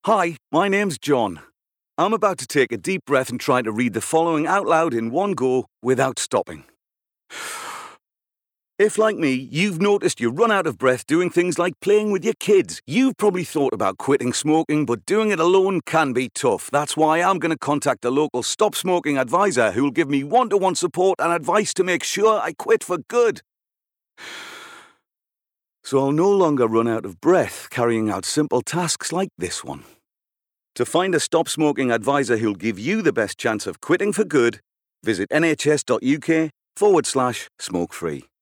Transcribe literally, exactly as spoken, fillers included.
Hi, my name's John. I'm about to take a deep breath and try to read the following out loud in one go without stopping. If, like me, you've noticed you run out of breath doing things like playing with your kids, you've probably thought about quitting smoking, but doing it alone can be tough. That's why I'm going to contact a local stop smoking advisor who'll give me one-to-one support and advice to make sure I quit for good. So I'll no longer run out of breath carrying out simple tasks like this one. To find a stop smoking advisor who'll give you the best chance of quitting for good, visit nhs.uk forward slash smoke free.